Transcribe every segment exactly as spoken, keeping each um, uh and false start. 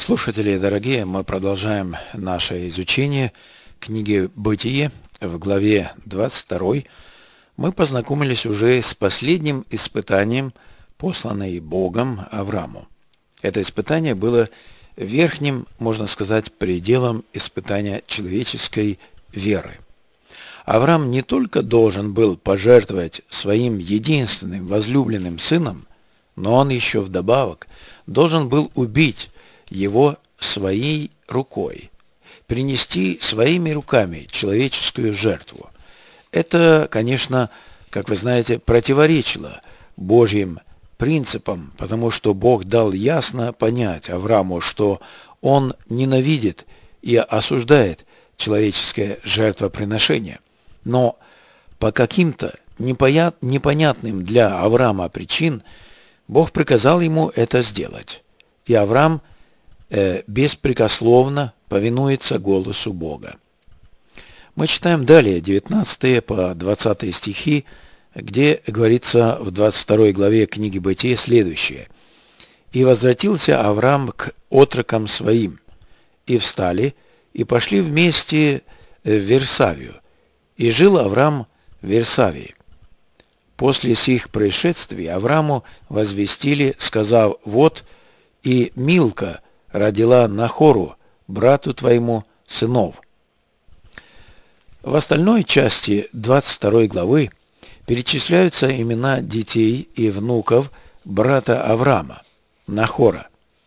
Слушатели дорогие, мы продолжаем наше изучение книги «Бытие». В главе двадцать второй мы познакомились уже с последним испытанием, посланной Богом Аврааму. Это испытание было верхним, можно сказать, пределом испытания человеческой веры. Авраам не только должен был пожертвовать своим единственным возлюбленным сыном, но он еще вдобавок должен был убить его своей рукой, принести своими руками человеческую жертву. Это, конечно, как вы знаете, противоречило Божьим принципам, потому что Бог дал ясно понять Аврааму, что он ненавидит и осуждает человеческое жертвоприношение. Но по каким-то непонятным для Авраама причин Бог приказал ему это сделать. И Авраам э, беспрекословно повинуется голосу Бога. Мы читаем далее девятнадцатые по двадцатые стихи, где говорится в двадцать второй главе книги Бытия следующее. «И возвратился Авраам к отрокам своим, и встали, и пошли вместе в Вирсавию, и жил Авраам в Вирсавии. После сих происшествий Аврааму возвестили, сказав: вот и Милка родила Нахору, брату твоему, сынов». В остальной части двадцать второй главы перечисляются имена детей и внуков брата Авраама, Нахора.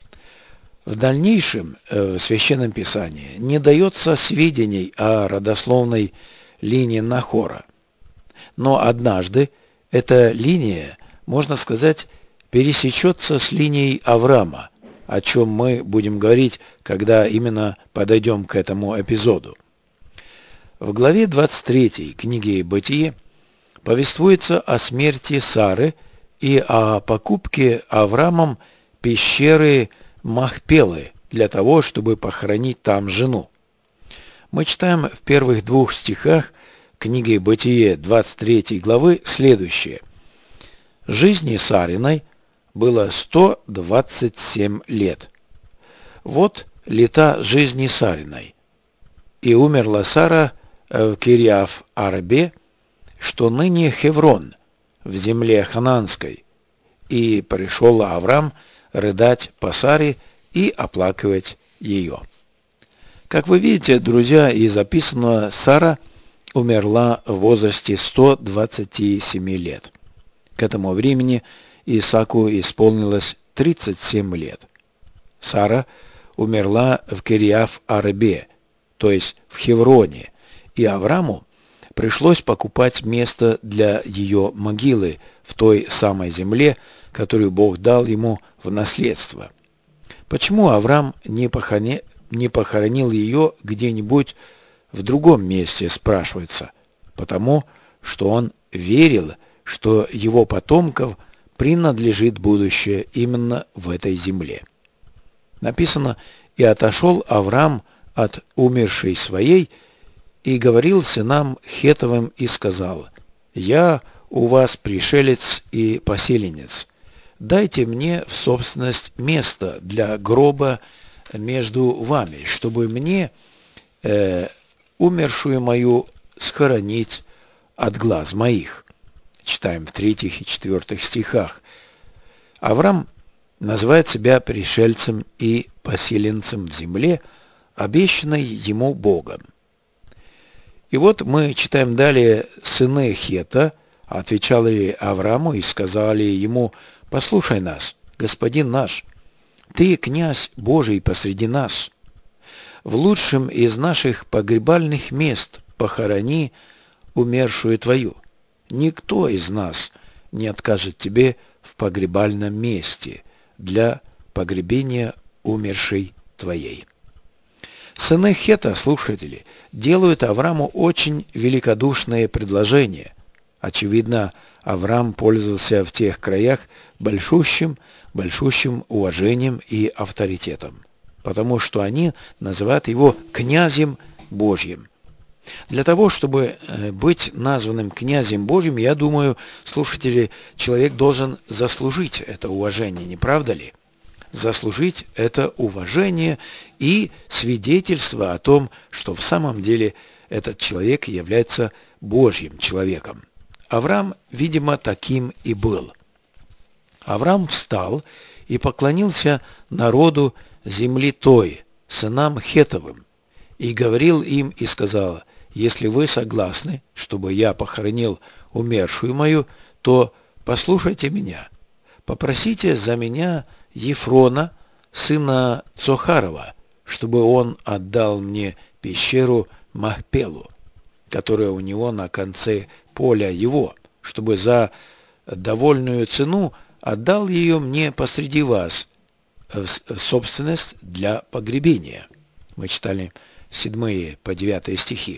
В дальнейшем в Священном Писании не дается сведений о родословной линии Нахора. Но однажды эта линия, можно сказать, пересечется с линией Авраама, о чем мы будем говорить, когда именно подойдем к этому эпизоду. В главе двадцать третьей книги «Бытие» повествуется о смерти Сары и о покупке Авраамом пещеры Махпелы для того, чтобы похоронить там жену. Мы читаем в первых двух стихах книги «Бытие» двадцать третьей главы следующее. «Жизни Сариной было сто двадцать семь лет. Вот лета жизни Сариной. И умерла Сара в Кирьяв-Арбе, что ныне Хеврон, в земле Ханаанской, и пришел Авраам рыдать по Саре и оплакивать ее». Как вы видите, друзья, из записанного, Сара умерла в возрасте ста двадцати семи лет. К этому времени Исааку исполнилось тридцать семь лет. Сара умерла в Кирьяв-Арбе, то есть в Хевроне, и Аврааму пришлось покупать место для ее могилы в той самой земле, которую Бог дал ему в наследство. Почему Авраам не похоронил, не похоронил ее где-нибудь в другом месте, спрашивается? Потому что он верил, что его потомков принадлежит будущее именно в этой земле. Написано: «И отошел Авраам от умершей своей, и говорил сынам Хетовым, и сказал: я у вас пришелец и поселенец. Дайте мне в собственность место для гроба между вами, чтобы мне э, умершую мою схоронить от глаз моих». Читаем в третьих и четвертых стихах. Авраам называет себя пришельцем и поселенцем в земле, обещанной ему Богом. И вот мы читаем далее: «Сыны Хета отвечали Аврааму и сказали ему: послушай нас, господин наш, ты князь Божий посреди нас. В лучшем из наших погребальных мест похорони умершую твою. Никто из нас не откажет тебе в погребальном месте для погребения умершей твоей». Сыны Хета, слушатели, делают Аврааму очень великодушное предложение. Очевидно, Авраам пользовался в тех краях большущим, большущим уважением и авторитетом, потому что они называют его князем Божьим. Для того, чтобы быть названным князем Божьим, я думаю, слушатели, человек должен заслужить это уважение, не правда ли? заслужить это уважение и свидетельство о том, что в самом деле этот человек является Божьим человеком. Авраам, видимо, таким и был. Авраам встал и поклонился народу земли той, сынам Хетовым, и говорил им и сказал: «Если вы согласны, чтобы я похоронил умершую мою, то послушайте меня. Попросите за меня Ефрона, сына Цохарова, чтобы он отдал мне пещеру Махпелу, которая у него на конце поля его, чтобы за довольную цену отдал ее мне посреди вас в собственность для погребения». Мы читали седьмые по девятые стихи.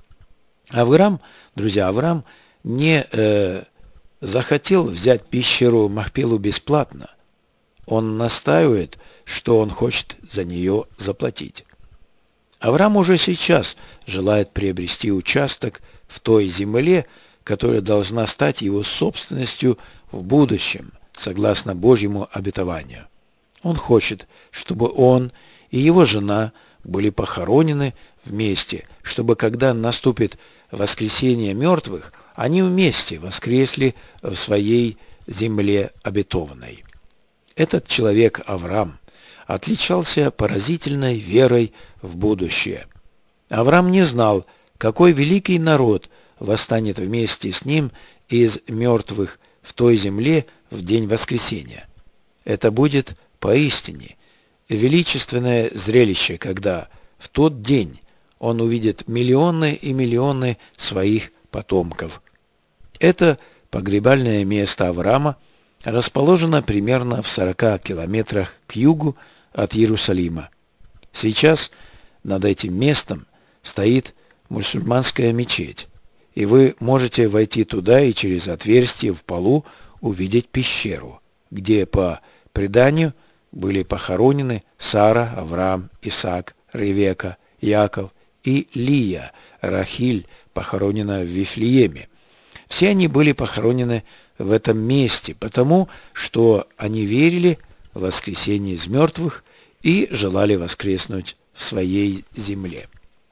Авраам, друзья, Авраам не э, захотел взять пещеру Махпелу бесплатно. Он настаивает, что он хочет за нее заплатить. Авраам уже сейчас желает приобрести участок в той земле, которая должна стать его собственностью в будущем, согласно Божьему обетованию. Он хочет, чтобы он и его жена были похоронены вместе, чтобы когда наступит воскресение мертвых, они вместе воскресли в своей земле обетованной. Этот человек Авраам отличался поразительной верой в будущее. Авраам не знал, какой великий народ восстанет вместе с ним из мертвых в той земле в день воскресения. Это будет поистине величественное зрелище, когда в тот день он увидит миллионы и миллионы своих потомков. Это погребальное место Авраама расположено примерно в сорока километрах к югу от Иерусалима. Сейчас над этим местом стоит мусульманская мечеть, и вы можете войти туда и через отверстие в полу увидеть пещеру, где, по преданию, были похоронены Сара, Авраам, Исаак, Ревека, Яков и Лия, Рахиль, похоронена в Вифлееме. Все они были похоронены в этом месте, потому что они верили в воскресение из мертвых и желали воскреснуть в своей земле.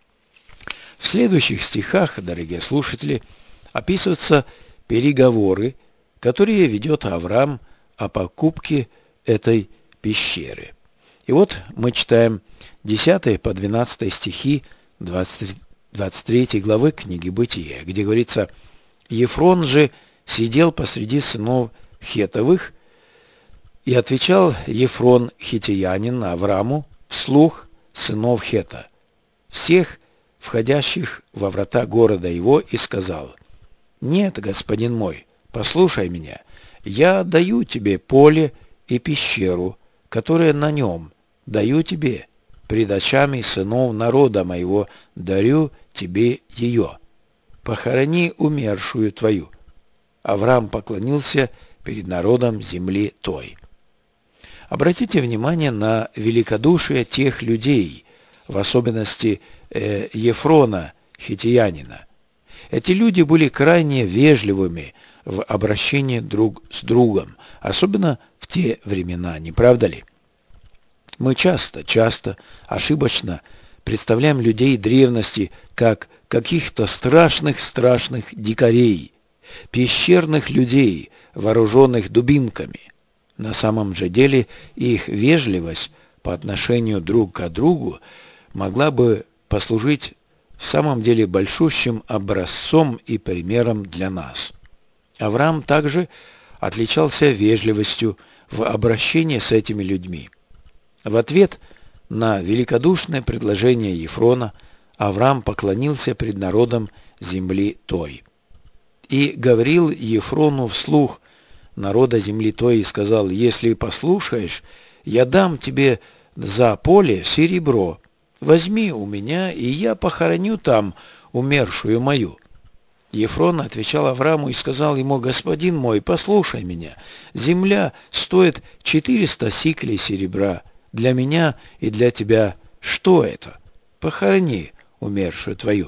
В следующих стихах, дорогие слушатели, описываются переговоры, которые ведет Авраам о покупке этой пещеры. И вот мы читаем десятый по двенадцатый стихи двадцать третьей главы книги Бытия, где говорится: «Ефрон же сидел посреди сынов Хетовых, и отвечал Ефрон хитеянин Аврааму вслух сынов Хета, всех входящих во врата города его, и сказал: «Нет, господин мой, послушай меня, я даю тебе поле и пещеру, которая на нем, даю тебе, пред очами сынов народа моего, дарю тебе ее. Похорони умершую твою». Авраам поклонился перед народом земли той. Обратите внимание на великодушие тех людей, в особенности э, Ефрона, хитеянина. Эти люди были крайне вежливыми в обращении друг с другом, особенно в те времена, не правда ли? Мы часто, часто ошибочно представляем людей древности как каких-то страшных-страшных дикарей, пещерных людей, вооруженных дубинками. На самом же деле их вежливость по отношению друг к другу могла бы послужить в самом деле большущим образцом и примером для нас. Авраам также отличался вежливостью в обращении с этими людьми. В ответ на великодушное предложение Ефрона Авраам поклонился пред народом земли той. И говорил Ефрону вслух народа земли той и сказал: «Если послушаешь, я дам тебе за поле серебро. Возьми у меня, и я похороню там умершую мою». Ефрон отвечал Аврааму и сказал ему: «Господин мой, послушай меня, земля стоит четыреста сиклей серебра. Для меня и для тебя что это? Похорони умершую твою».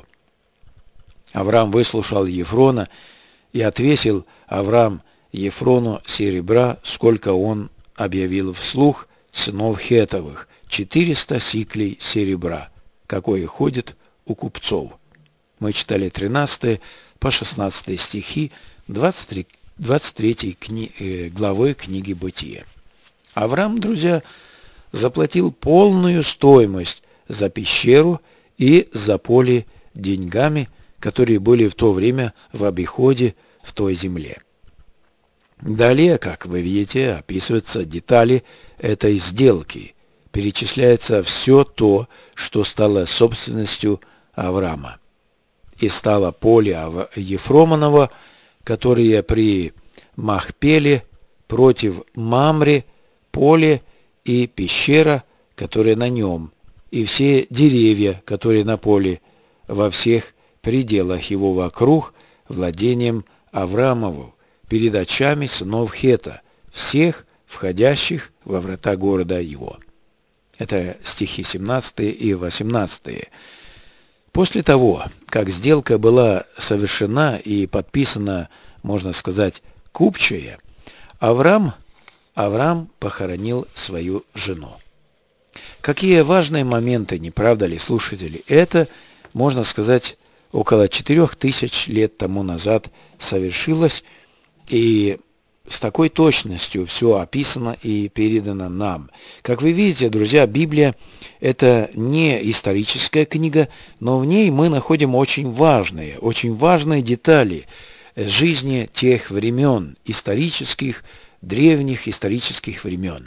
Авраам выслушал Ефрона, и отвесил Авраам Ефрону серебра, сколько он объявил вслух сынов Хетовых, четыреста сиклей серебра, какое ходит у купцов. Мы читали тринадцатый по шестнадцатый стихи двадцать третьей кни... главы книги Бытия. Авраам, друзья, заплатил полную стоимость за пещеру и за поле деньгами, которые были в то время в обиходе в той земле. Далее, как вы видите, описываются детали этой сделки. Перечисляется все то, что стало собственностью Авраама. И стало поле Ефромоново, которое при Махпеле против Мамре, поле и пещера, которая на нем, и все деревья, которые на поле, во всех пределах его вокруг, владением Авраамову, перед очами сынов Хета, всех входящих во врата города его. Это стихи семнадцатый и восемнадцатый. После того, как сделка была совершена и подписана, можно сказать, купчая, Авраам, Авраам похоронил свою жену. Какие важные моменты, не правда ли, слушатели? Это, можно сказать, около четырех тысяч лет тому назад совершилось, и с такой точностью все описано и передано нам. Как вы видите, друзья, Библия – это не историческая книга, но в ней мы находим очень важные, очень важные детали жизни тех времен, исторических, древних исторических времен.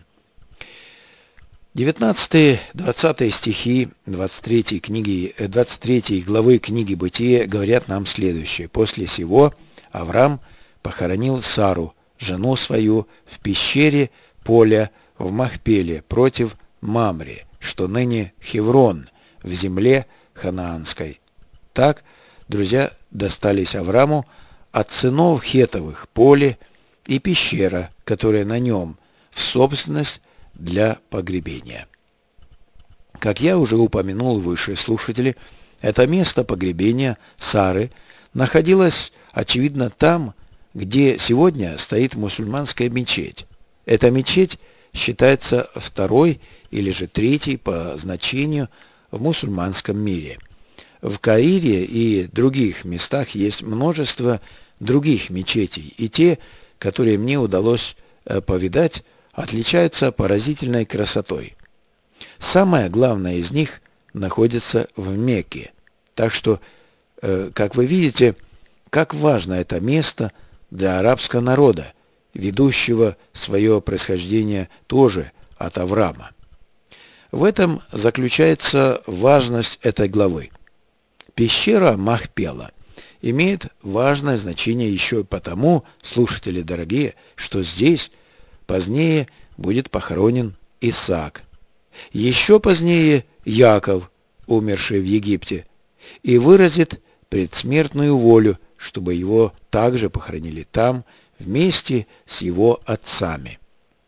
девятнадцатый-двадцатый стихи двадцать третьей, книги, двадцать третьей главы книги Бытия говорят нам следующее. «После сего Авраам похоронил Сару, жену свою, в пещере поля в Махпеле против Мамре, что ныне Хеврон, в земле ханаанской». Так, друзья, достались Аврааму от сынов Хетовых поле и пещера, которая на нем, в собственность для погребения. Как я уже упомянул выше, слушатели, это место погребения Сары находилось, очевидно, там, где сегодня стоит мусульманская мечеть. Эта мечеть считается второй или же третьей по значению в мусульманском мире. В Каире и других местах есть множество других мечетей, и те, которые мне удалось повидать, отличаются поразительной красотой. Самая главная из них находится в Мекке. Так что, как вы видите, как важно это место для арабского народа, ведущего свое происхождение тоже от Авраама. В этом заключается важность этой главы. Пещера Махпела имеет важное значение еще и потому, слушатели дорогие, что здесь позднее будет похоронен Исаак. Еще позднее Яков, умерший в Египте, и выразит предсмертную волю, чтобы его также похоронили там, вместе с его отцами.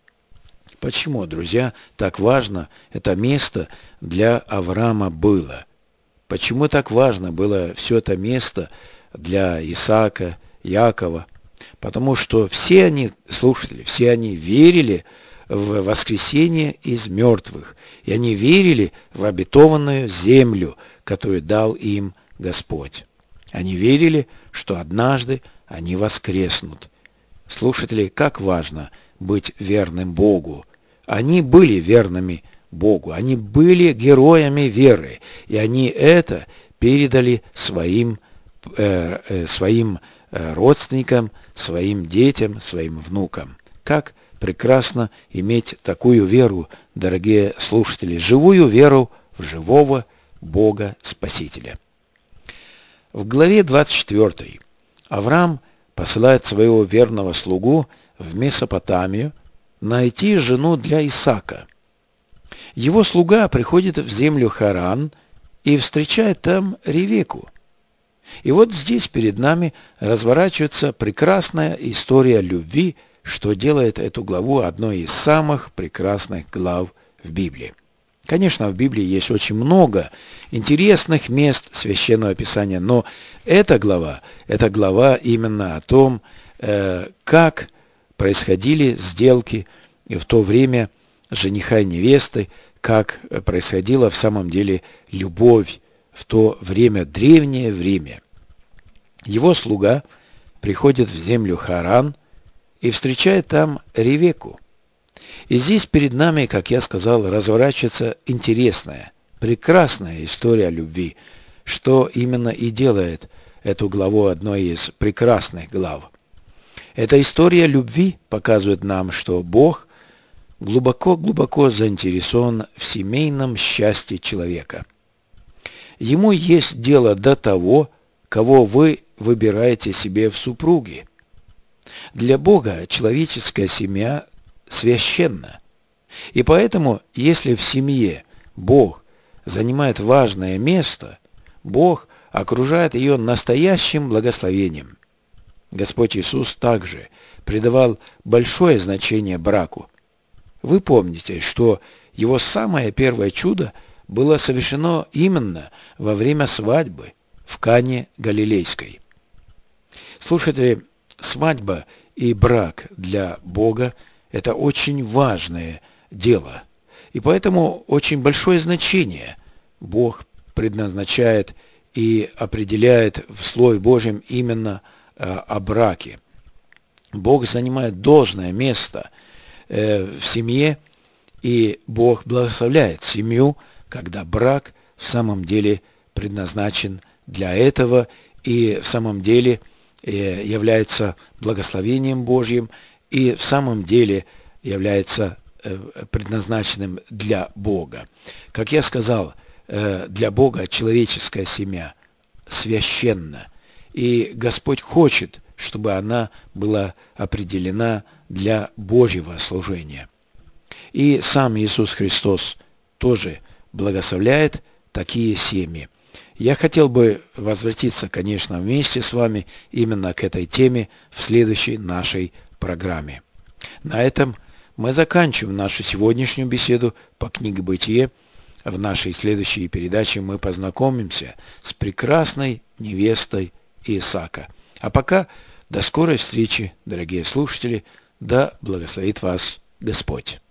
Почему, друзья, так важно это место для Авраама было? Почему так важно было все это место для Исаака, Якова? Потому что все они, слушатели, все они верили в воскресение из мертвых, и они верили в обетованную землю, которую дал им Господь. Они верили, что однажды они воскреснут. Слушатели, как важно быть верным Богу. Они были верными Богу, они были героями веры, и они это передали своим, э, э, своим э, родственникам, своим детям, своим внукам. Как прекрасно иметь такую веру, дорогие слушатели, живую веру в живого Бога Спасителя. В главе двадцать четвёртой Авраам посылает своего верного слугу в Месопотамию найти жену для Исаака. Его слуга приходит в землю Харан и встречает там Ревекку. И вот здесь перед нами разворачивается прекрасная история любви, что делает эту главу одной из самых прекрасных глав в Библии. Конечно, в Библии есть очень много интересных мест Священного Писания, но эта глава, эта глава именно о том, как происходили сделки в то время жениха и невесты, как происходила в самом деле любовь в то время, древнее время. Его слуга приходит в землю Харан и встречает там Ревекку. И здесь перед нами, как я сказал, разворачивается интересная, прекрасная история любви, что именно и делает эту главу одной из прекрасных глав. Эта история любви показывает нам, что Бог глубоко-глубоко заинтересован в семейном счастье человека. Ему есть дело до того, кого вы выбираете себе в супруги. Для Бога человеческая семья священна. И поэтому, если в семье Бог занимает важное место, Бог окружает ее настоящим благословением. Господь Иисус также придавал большое значение браку. Вы помните, что его самое первое чудо было совершено именно во время свадьбы в Кане Галилейской. Слушайте, свадьба и брак для Бога – это очень важное дело. И поэтому очень большое значение Бог предназначает и определяет в Слове Божьем именно э, о браке. Бог занимает должное место э, в семье, и Бог благословляет семью, когда брак в самом деле предназначен для этого и в самом деле э, является благословением Божьим и в самом деле является э, предназначенным для Бога. Как я сказал, э, для Бога человеческая семья священна, и Господь хочет, чтобы она была определена для Божьего служения. И сам Иисус Христос тоже благословляет такие семьи. Я хотел бы возвратиться, конечно, вместе с вами именно к этой теме в следующей нашей программе. На этом мы заканчиваем нашу сегодняшнюю беседу по книге «Бытие». В нашей следующей передаче мы познакомимся с прекрасной невестой Исаака. А пока до скорой встречи, дорогие слушатели, да благословит вас Господь.